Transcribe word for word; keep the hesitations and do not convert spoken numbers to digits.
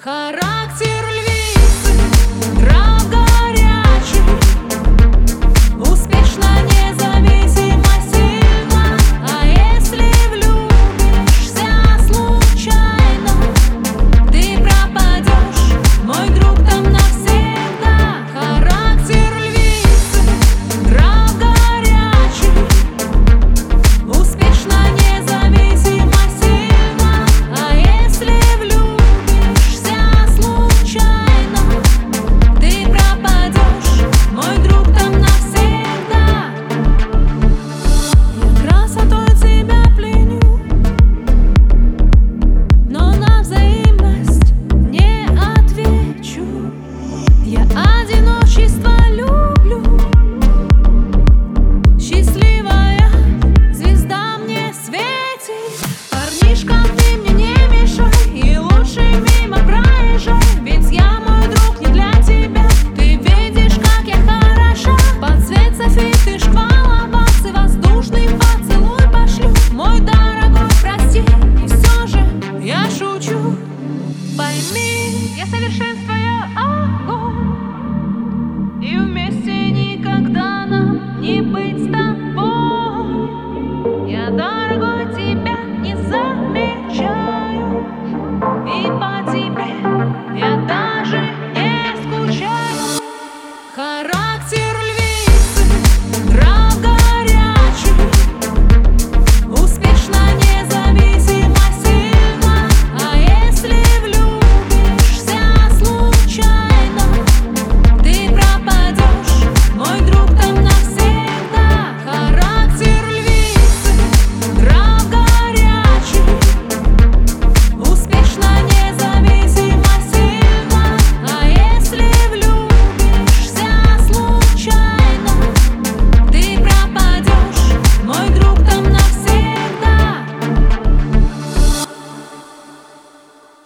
Характер львицы, нрав горячий, успешно, независимо, сильно. А если влюбишься случайно, ты пропадешь, мой друг, там навсегда. Характер львицы, нрав горячий, успешно, независимо, сильно. А если влюбишься случайно, ты пропадешь, мой друг, там навсегда. Я красотой тебя пленю, но на взаимность не отвечу. Я одиночество люблю, счастливая звезда мне светит. Парнишка, ты мне не мешай, и лучше мимо проезжай, ведь я, мой друг, не для тебя. Ты видишь, как я хороша, под цвет софиты, шквала бац, и воздушный поцелуй пошлю. Мой дорогой, прости, и все же я шучу. Пойми, я совершенствую огонь, и вместе никогда нам не быть с тобой. Я, дорогой, тебя не замечаю, и по тебе я